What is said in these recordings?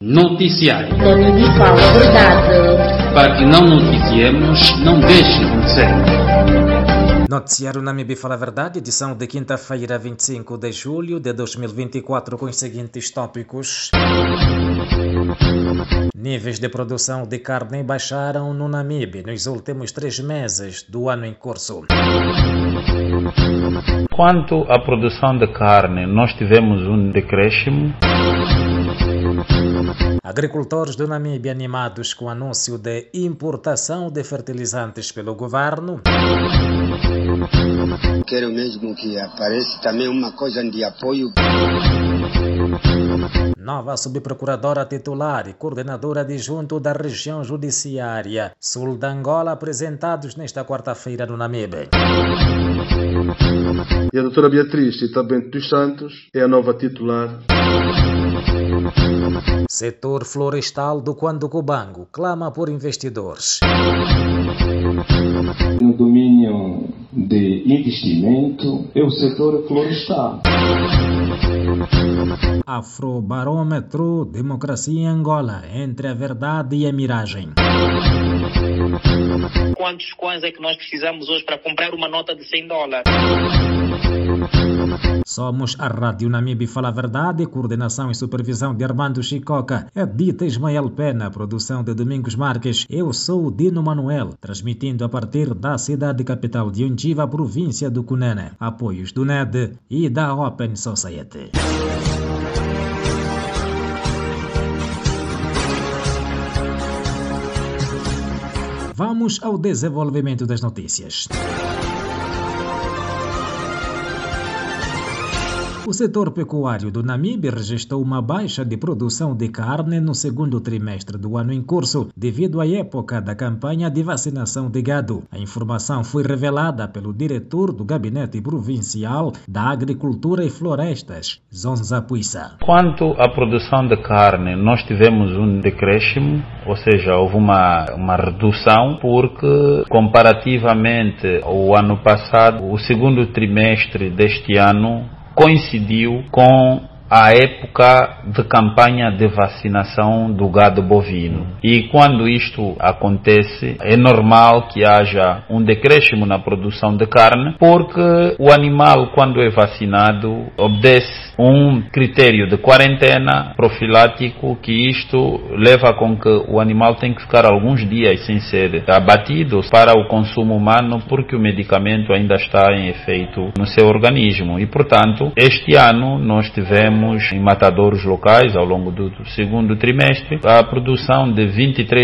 Noticiário. Namíbia fala a verdade. Para que não noticiemos, não deixe acontecer. Noticiário Namíbia fala a verdade, edição de quinta-feira, 25 de julho de 2024, com os seguintes tópicos. Níveis de produção de carne baixaram no Namíbia nos últimos 3 meses do ano em curso. Quanto à produção de carne, nós tivemos um decréscimo. Agricultores do Namíbia animados com o anúncio de importação de fertilizantes pelo governo. Quero mesmo que apareça também uma coisa de apoio. Nova subprocuradora titular e coordenadora adjunto da região judiciária sul da Angola apresentados nesta quarta-feira no Namíbia. E a doutora Beatriz Cita Bento dos Santos é a nova titular. Setor florestal do Quanducubango clama por investidores. No domínio de investimento é o setor florestal. Afrobarômetro, democracia em Angola, entre a verdade e a miragem. Quantos coins é que nós precisamos hoje para comprar uma nota de $100? Somos a Rádio Namíbia Fala a Verdade, coordenação e supervisão de Armando Chicoca, edita Ismael Pena, produção de Domingos Marques. Eu sou o Dino Manuel, transmitindo a partir da cidade capital de Undiva, província do Cunene. Apoios do NED e da Open Society. Vamos ao desenvolvimento das notícias. O setor pecuário do Namíbia registrou uma baixa de produção de carne no segundo trimestre do ano em curso, devido à época da campanha de vacinação de gado. A informação foi revelada pelo diretor do Gabinete Provincial da Agricultura e Florestas, Zonza Puissa. Quanto à produção de carne, nós tivemos um decréscimo, ou seja, houve uma redução, porque comparativamente ao ano passado, o segundo trimestre deste ano coincidiu com a época de campanha de vacinação do gado bovino. E quando isto acontece, é normal que haja um decréscimo na produção de carne, porque o animal, quando é vacinado, obedece um critério de quarentena profilático, que isto leva com que o animal tem que ficar alguns dias sem ser abatido para o consumo humano, porque o medicamento ainda está em efeito no seu organismo. E, portanto, este ano nós tivemos em matadouros locais, ao longo do segundo trimestre, a produção de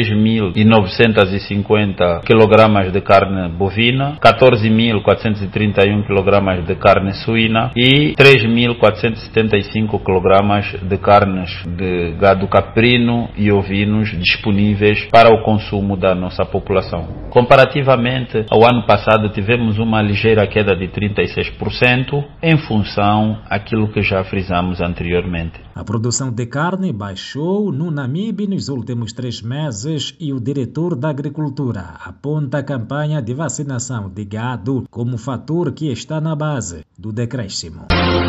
23.950 kg de carne bovina, 14.431 kg de carne suína e 3.475 kg de carnes de gado caprino e ovinos disponíveis para o consumo da nossa população. Comparativamente ao ano passado, tivemos uma ligeira queda de 36% em função daquilo que já frisamos anteriormente. A produção de carne baixou no Namíbia nos últimos 3 meses e o diretor da Agricultura aponta a campanha de vacinação de gado como fator que está na base do decréscimo.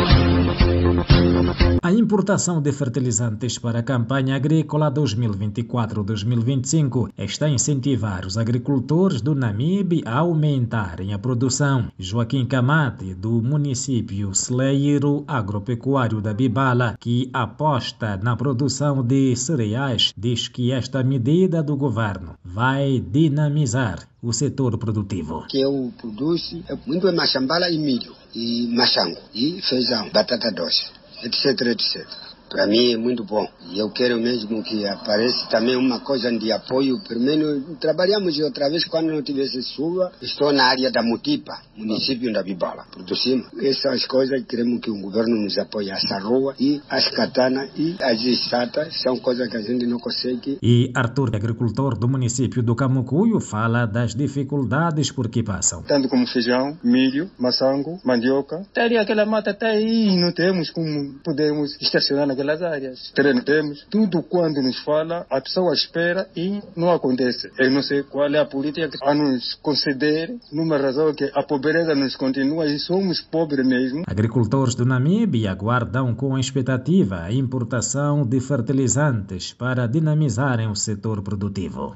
A importação de fertilizantes para a campanha agrícola 2024-2025 está a incentivar os agricultores do Namíbia a aumentarem a produção. Joaquim Camate, do município Celeiro Agropecuário da Bibala, que aposta na produção de cereais, diz que esta medida do governo vai dinamizar o setor produtivo. Que eu produzo muito machambala e milho, e machango, e feijão, batata doce, etc, etc. Para mim é muito bom. E eu quero mesmo que apareça também uma coisa de apoio. Pelo menos trabalhamos outra vez quando não tivesse chuva. Estou na área da Mutipa, município da Bibala. Produzimos essas coisas. Queremos que o governo nos apoie. Essa rua e as katanas e as estatas são coisas que a gente não consegue. E Arthur, agricultor do município do Camucuio, fala das dificuldades por que passam. Tanto como feijão, milho, maçango, mandioca. Teria aquela mata até aí, não temos como podemos estacionar na naquelas áreas. Treino temos, tudo quando nos fala, a pessoa espera e não acontece. Eu não sei qual é a política a nos conceder, numa razão que a pobreza nos continua e somos pobres mesmo. Agricultores do Namíbia aguardam com expectativa a importação de fertilizantes para dinamizarem o setor produtivo.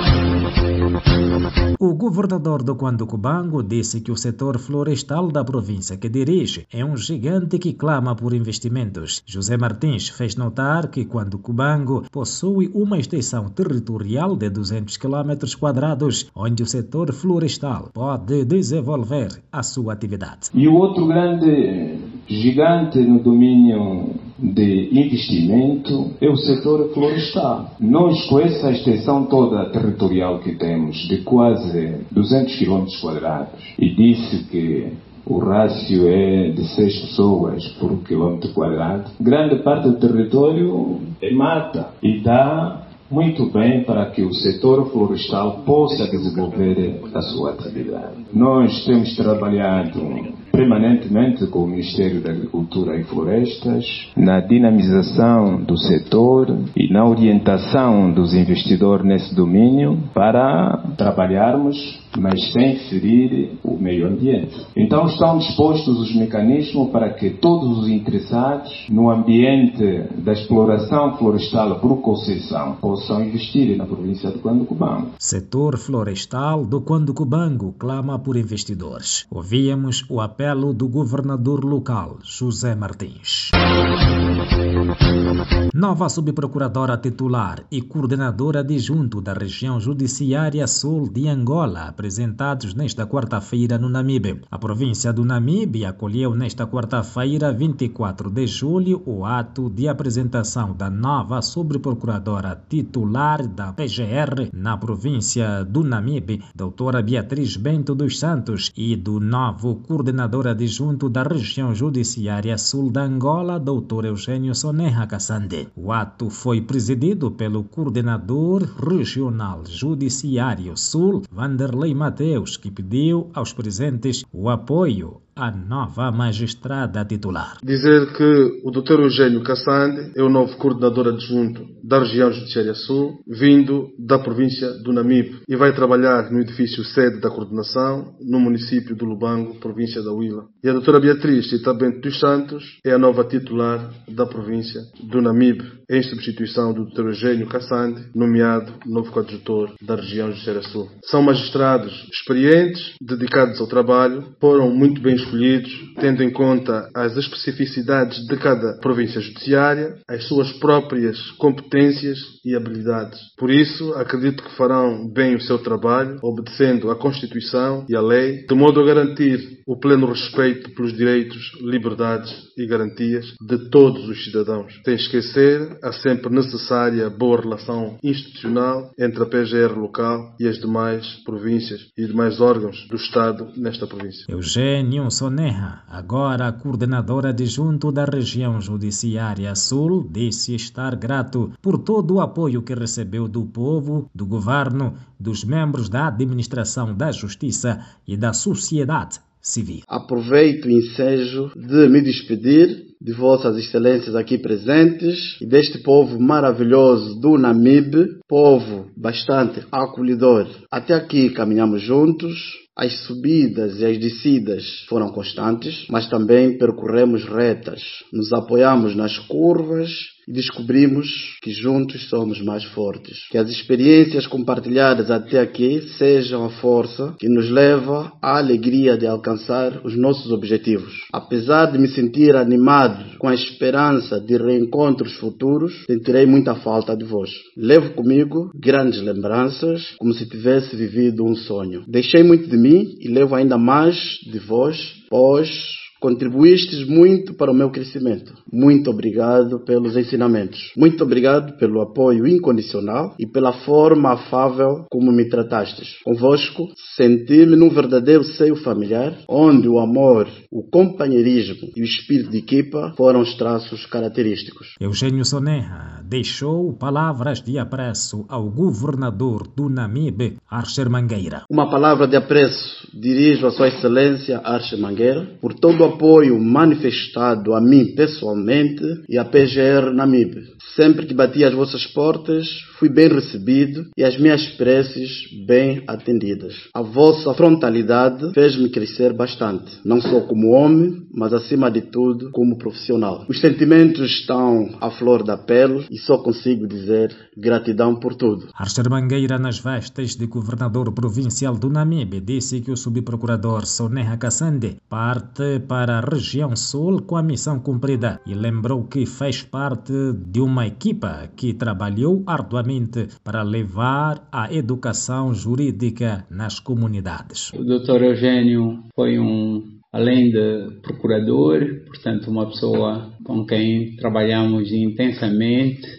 O governador do Cubango disse que o setor florestal da província que dirige é um gigante que clama por investimentos. José Martins fez notar que Cubango possui uma extensão territorial de 200 km², onde o setor florestal pode desenvolver a sua atividade. E o outro grande gigante no domínio de investimento é o setor florestal. Nós, com essa extensão toda territorial que temos, de quase 200 km², e disse que o rácio é de 6 pessoas por quilômetro quadrado, grande parte do território é mata e dá muito bem para que o setor florestal possa desenvolver a sua atividade. Nós temos trabalhado permanentemente com o Ministério da Agricultura e Florestas na dinamização do setor e na orientação dos investidores nesse domínio para trabalharmos, mas sem ferir o meio ambiente. Então estão dispostos os mecanismos para que todos os interessados no ambiente da exploração florestal por concessão possam investir na província do Cubango. Setor florestal do Cubango clama por investidores. Ouvíamos o apelo do governador local, José Martins. Nova subprocuradora titular e coordenadora adjunto da região judiciária sul de Angola, apresentados nesta quarta-feira no Namíbia. A província do Namíbia acolheu nesta quarta-feira, 24 de julho, o ato de apresentação da nova subprocuradora titular da PGR na província do Namíbia, doutora Beatriz Bento dos Santos, e do novo coordenador adjunto da região judiciária sul da Angola, doutor Eugênio Soneha Kassande. O ato foi presidido pelo coordenador regional judiciário sul, Vanderlei Mateus, que pediu aos presentes o apoio à nova magistrada titular. Dizer que o Dr. Eugênio Kassande é o novo coordenador adjunto da região judiciária sul, vindo da província do Namíbia, e vai trabalhar no edifício sede da coordenação, no município do Lubango, província da Huila. E a doutora Beatriz Tita Bento dos Santos é a nova titular da província do Namíbia, em substituição do Dr. Eugênio Kassande, nomeado novo coadjutor da região judiciária sul. São magistrados experientes, dedicados ao trabalho, foram muito bem escolhidos, tendo em conta as especificidades de cada província judiciária, as suas próprias competências e habilidades. Por isso, acredito que farão bem o seu trabalho, obedecendo à Constituição e à lei, de modo a garantir o pleno respeito pelos direitos, liberdades e garantias de todos os cidadãos. Sem esquecer a sempre necessária boa relação institucional entre a PGR local e as demais províncias e demais órgãos do Estado nesta província. Eugênio Soneha, agora coordenadora adjunto da região judiciária sul, disse estar grato por todo o apoio que recebeu do povo, do governo, dos membros da administração da justiça e da sociedade civil. Aproveito o ensejo de me despedir de vossas excelências aqui presentes e deste povo maravilhoso do Namíbia, povo bastante acolhedor. Até aqui caminhamos juntos. As subidas e as descidas foram constantes, mas também percorremos retas. Nos apoiamos nas curvas e descobrimos que juntos somos mais fortes. Que as experiências compartilhadas até aqui sejam a força que nos leva à alegria de alcançar os nossos objetivos. Apesar de me sentir animado com a esperança de reencontros futuros, sentirei muita falta de vós. Levo comigo grandes lembranças, como se tivesse vivido um sonho. Deixei muito de mim e levo ainda mais de vós, pois contribuístes muito para o meu crescimento. Muito obrigado pelos ensinamentos. Muito obrigado pelo apoio incondicional e pela forma afável como me tratastes. Convosco, senti-me num verdadeiro seio familiar, onde o amor, o companheirismo e o espírito de equipa foram os traços característicos. Eugênio Soneha deixou palavras de apreço ao governador do Namíbia, Archer Mangueira. Uma palavra de apreço dirijo à Sua Excelência Archer Mangueira por todo o apoio manifestado a mim pessoalmente e à PGR Namibe. Sempre que bati às vossas portas, fui bem recebido e as minhas preces bem atendidas. A vossa frontalidade fez-me crescer bastante, não só como homem, mas acima de tudo como profissional. Os sentimentos estão à flor da pele e só consigo dizer gratidão por tudo. Archer Mangueira, nas vestes de governador provincial do Namibe, disse que o subprocurador Soneha Kassande parte para a região sul com a missão cumprida e lembrou que fez parte de uma equipa que trabalhou arduamente para levar a educação jurídica nas comunidades. O Dr. Eugênio foi além de procurador, portanto uma pessoa com quem trabalhamos intensamente,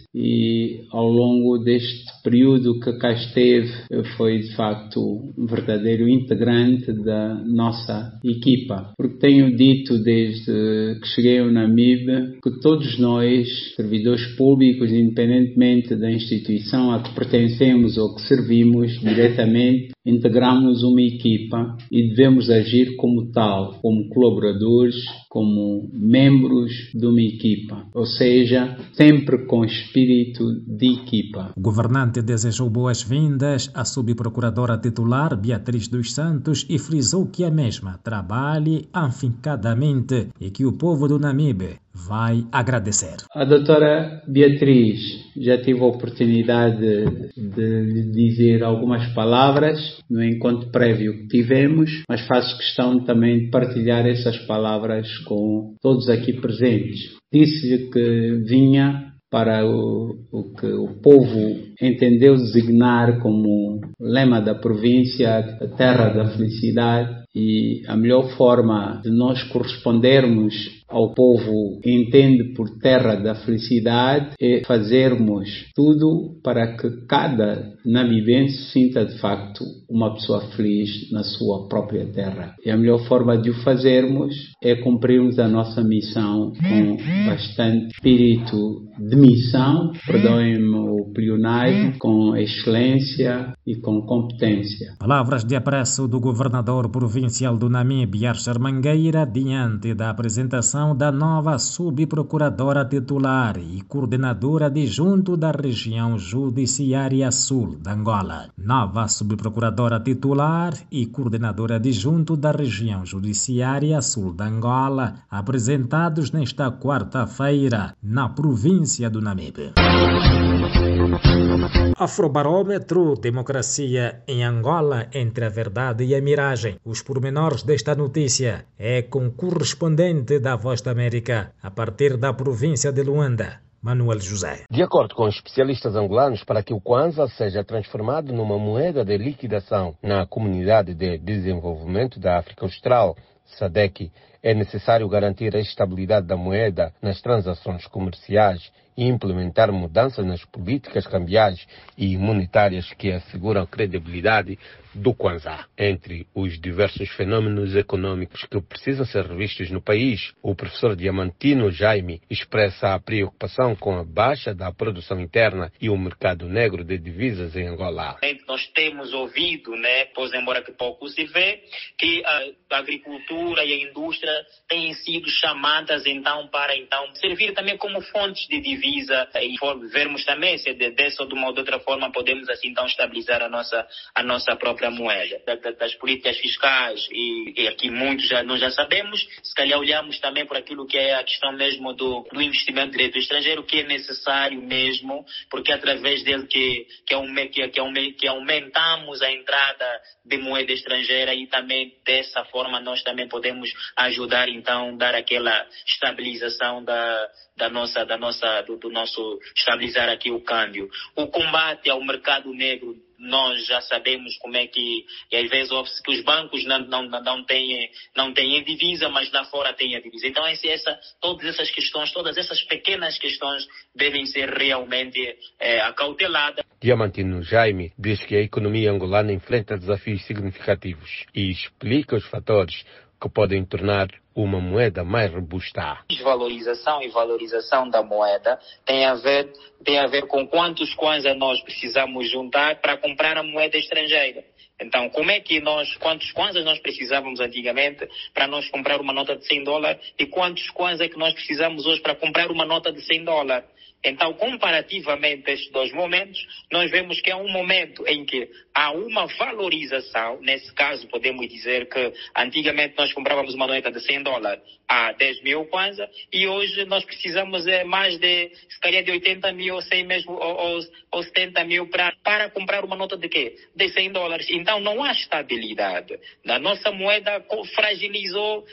e ao longo deste período que cá esteve foi de facto um verdadeiro integrante da nossa equipa. Porque tenho dito desde que cheguei ao Namibe que todos nós, servidores públicos, independentemente da instituição a que pertencemos ou que servimos diretamente, integramos uma equipa e devemos agir como tal, como colaboradores, como membros de uma equipa, ou seja, sempre com espírito de equipa. O governante desejou boas-vindas à subprocuradora titular Beatriz dos Santos e frisou que a mesma trabalhe afincadamente e que o povo do Namibe vai agradecer. A doutora Beatriz, já tive a oportunidade de lhe dizer algumas palavras no encontro prévio que tivemos, mas faço questão também de partilhar essas palavras com todos aqui presentes. Disse-lhe que vinha para o que o povo entendeu designar como lema da província, a terra da felicidade, e a melhor forma de nós correspondermos ao povo entende por terra da felicidade é fazermos tudo para que cada namibense sinta de facto uma pessoa feliz na sua própria terra. E a melhor forma de o fazermos é cumprirmos a nossa missão com bastante espírito de missão, perdoem-me o pleonasmo, com excelência e com competência. Palavras de apreço do governador provincial do Namibe, Archer Mangueira, diante da apresentação da nova subprocuradora titular e coordenadora adjunto da região judiciária sul da Angola. Nova subprocuradora titular e coordenadora adjunto da região judiciária sul da Angola, apresentados nesta quarta-feira na província do Namibe. Afrobarómetro, democracia em Angola entre a verdade e a miragem. Os pormenores desta notícia é com o correspondente da Voz da América, a partir da província de Luanda, Manuel José. De acordo com especialistas angolanos, para que o Kwanza seja transformado numa moeda de liquidação na Comunidade de Desenvolvimento da África Austral, SADC, é necessário garantir a estabilidade da moeda nas transações comerciais e implementar mudanças nas políticas cambiais e monetárias que asseguram a credibilidade do Kwanza. Entre os diversos fenômenos econômicos que precisam ser revistos no país, o professor Diamantino Jaime expressa a preocupação com a baixa da produção interna e o mercado negro de divisas em Angola. Nós temos ouvido, pois embora que pouco se vê, que a agricultura e a indústria têm sido chamadas para servir também como fontes de divisa e vermos também se dessa ou de uma ou de outra forma podemos assim então estabilizar a nossa própria moeda. Das políticas fiscais e aqui muitos nós já sabemos, se calhar olhamos também por aquilo que é a questão mesmo do investimento direto estrangeiro, que é necessário mesmo, porque é através dele que aumentamos a entrada de moeda estrangeira e também dessa forma nós também podemos ajudar então dar aquela estabilização do nosso estabilizar aqui o câmbio. O combate ao mercado negro, nós já sabemos como é que às vezes que os bancos não têm divisa, mas lá fora têm a divisa. Então todas essas questões, todas essas pequenas questões devem ser realmente acauteladas. Diamantino Jaime diz que a economia angolana enfrenta desafios significativos e explica os fatores que podem tornar uma moeda mais robusta. Desvalorização e valorização da moeda tem a ver com quantos kwanza nós precisamos juntar para comprar a moeda estrangeira. Então, como é que quantos kwanzas nós precisávamos antigamente para nós comprar uma nota de $100 e quantos kwanzas é que nós precisamos hoje para comprar uma nota de $100? Então, comparativamente a estes dois momentos, nós vemos que é um momento em que há uma valorização. Nesse caso, podemos dizer que antigamente nós comprávamos uma nota de $100 a 10 mil kwanza e hoje nós precisamos mais de, se calhar, de 80 mil, ou 100 mesmo, ou 70 mil para comprar uma nota de quê? De $100. Então, não há estabilidade. A nossa moeda fragilizou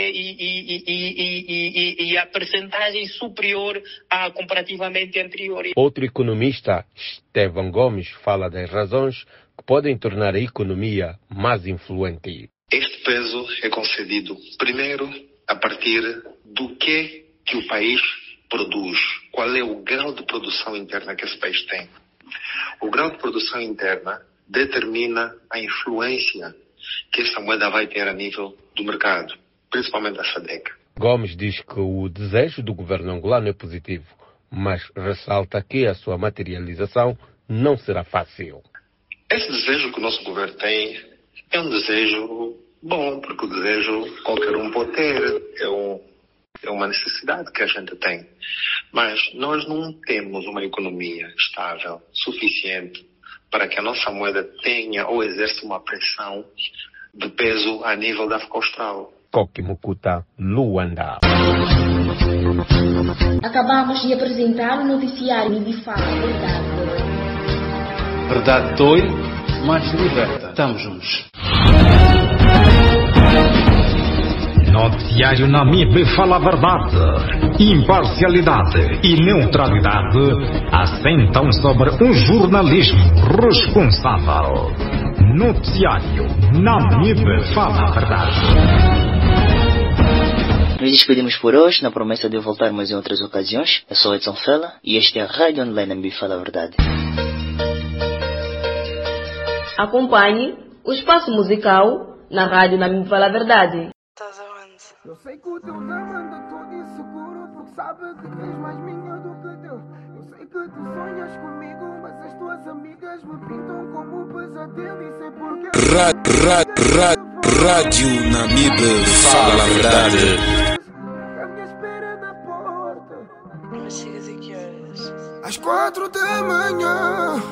e a percentagem superior à comparativa anterior. Outro economista, Estevão Gomes, fala das razões que podem tornar a economia mais influente. Este peso é concedido, primeiro, a partir do que o país produz. Qual é o grau de produção interna que esse país tem? O grau de produção interna determina a influência que essa moeda vai ter a nível do mercado, principalmente da SADC. Gomes diz que o desejo do governo angolano é positivo, mas ressalta que a sua materialização não será fácil. Esse desejo que o nosso governo tem é um desejo bom, porque o desejo qualquer um pode ter, é uma necessidade que a gente tem. Mas nós não temos uma economia estável, suficiente, para que a nossa moeda tenha ou exerça uma pressão de peso a nível da África Austral. Koki Mukuta, Luanda. Acabamos de apresentar o noticiário de Fala Verdade. Verdade dói, mas liberta. Estamos juntos. Noticiário Namibe Fala Verdade. Imparcialidade e neutralidade assentam sobre um jornalismo responsável. Noticiário Namibe Fala Verdade. Nos despedimos por hoje, na promessa de voltarmos em outras ocasiões. Eu sou Edson Fela e este é a Rádio Online Namibe Fala Verdade. Acompanhe o espaço musical na Rádio Namibe Fala Verdade. Eu sei que o teu nome anda todo inseguro, porque sabe que tens mais minha do que teu. Eu sei que tu sonhas comigo, mas as tuas amigas me pintam como um pesadelo. E sei porque Rádio Namibe Fala Verdade. A minha espera na porta. Mas chegas a que horas? Às 4 da manhã.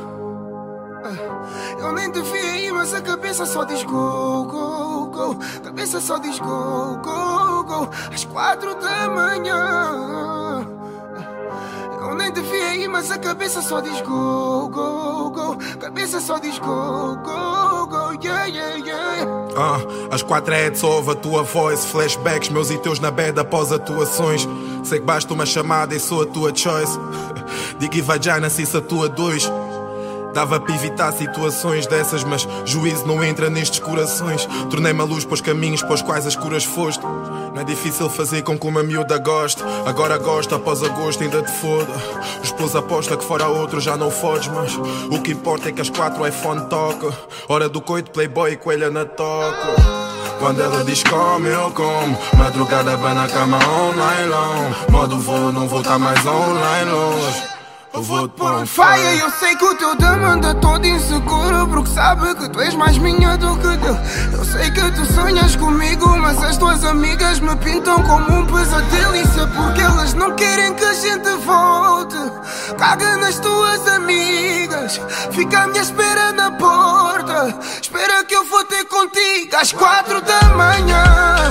Eu nem te vi aí, mas a cabeça só diz go, go, go. Cabeça só diz go, go, go. Às 4 da manhã. Eu nem te vi aí, mas a cabeça só diz go, go, go. Cabeça só diz go, go, go. Yeah, yeah, yeah. Às 4 é de ouve a tua voz, flashbacks meus e teus na bed após atuações. Sei que basta uma chamada e sou a tua choice. Digo e vai já nasce a tua dois. Dava para evitar situações dessas, mas juízo não entra nestes corações. Tornei-me a luz para os caminhos para os quais as curas foste. Não é difícil fazer com que uma miúda goste. Agora gosta, após agosto ainda te foda. O esposo aposta que fora outro já não fodes, mas o que importa é que às 4 o iPhone toca. Hora do coito, playboy e coelha na toca. Quando ela diz come, eu como. Madrugada bem na cama online long. Modo voo, não vou estar mais online longe. Eu vou te pôr on fire. Eu sei que o teu dama anda todo inseguro, porque sabe que tu és mais minha do que teu. Eu sei que tu sonhas comigo, mas as tuas amigas me pintam como um pesadelo. Isso é porque elas não querem que a gente volte. Caga nas tuas amigas, fica à minha espera na porta. Espera que eu vou ter contigo às 4 da manhã.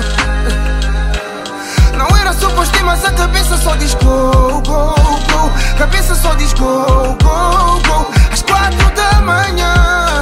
Não era suposto ir, mas a cabeça só diz go, go, go. Cabeça só diz go, go, go. Às 4 da manhã.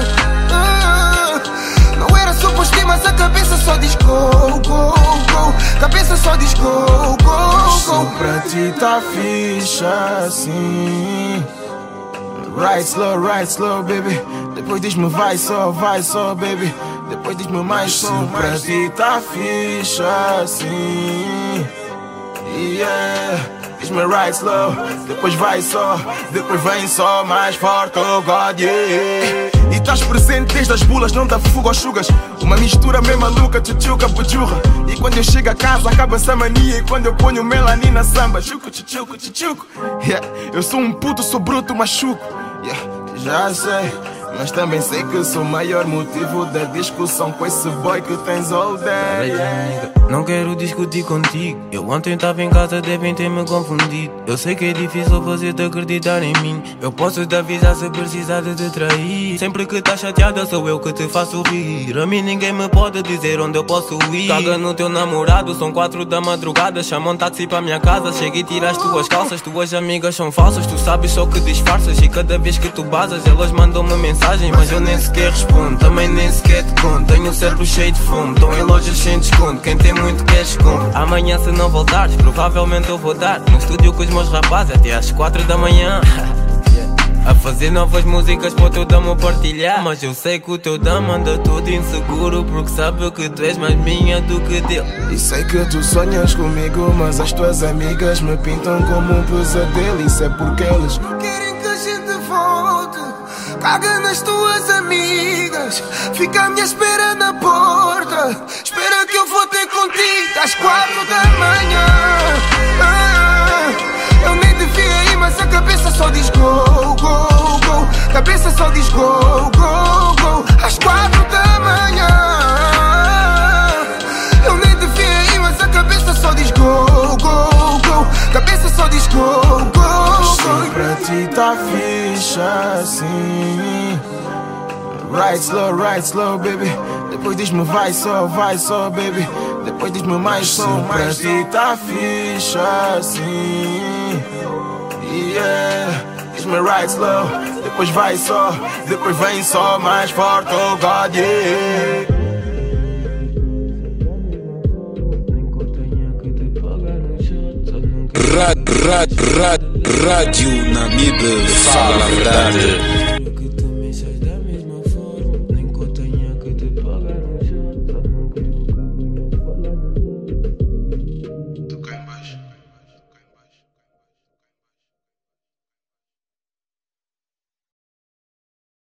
Não era suposto ir, mas a cabeça só diz go, go, go. Cabeça só diz go, go, go. Só pra ti tá fixe assim. Right slow, baby. Depois diz-me vai só, baby. Depois diz-me mais só, pra ti tá fixe assim. Yeah, diz-me right slow. Depois vai só, depois vem só mais forte, oh God, yeah. E estás presente desde as bulas, não dá fuga aos chugas. Uma mistura meio maluca, tchutchuca, bujurra. E quando eu chego a casa acaba essa mania. E quando eu ponho melanina samba, chuco, tchutchuco, tchutchuco. Yeah, eu sou um puto, sou bruto, machuco. Yeah, já sei. Mas também sei que sou o maior motivo da discussão com esse boy que tens all day. Não quero discutir contigo. Eu ontem estava em casa, devem ter me confundido. Eu sei que é difícil fazer-te acreditar em mim. Eu posso te avisar se precisar de te trair. Sempre que estás chateada sou eu que te faço rir. A mim ninguém me pode dizer onde eu posso ir. Caga no teu namorado, são 4 da madrugada. Chama um táxi para a minha casa. Chega e tira as tuas calças. Tuas amigas são falsas, tu sabes só que disfarças. E cada vez que tu basas elas mandam-me mensagem, mas eu nem sequer respondo. Também nem sequer te conto. Tenho o cérebro cheio de fumo. Estão em lojas sem desconto. Quem tem muito quer esconde. Amanhã se não voltares, provavelmente eu vou dar no estúdio com os meus rapazes até às 4 da manhã. A fazer novas músicas para o teu damo partilhar. Mas eu sei que o teu damo anda todo inseguro, porque sabe que tu és mais minha do que dele. E sei que tu sonhas comigo, mas as tuas amigas me pintam como um pesadelo. Isso é porque eles não querem que a gente volte. Caga nas tuas amigas, fica à minha espera na porta. Espera que eu vou ter contigo às 4 da manhã. Eu nem devia ir, mas a cabeça só diz go, go, go. Cabeça só diz go, go, go. Às 4 da manhã. Eu nem devia ir, mas a cabeça só diz go, go, go. Cabeça só diz go, go, go. Se pra ti tá fixe assim, right slow, baby. Depois diz-me vai só, baby. Depois diz-me mais som, mais pra ti tá fixe assim, yeah. Diz-me right slow, depois vai só, depois vem só mais forte, oh God, yeah. Rádio Namibe, fala a verdade.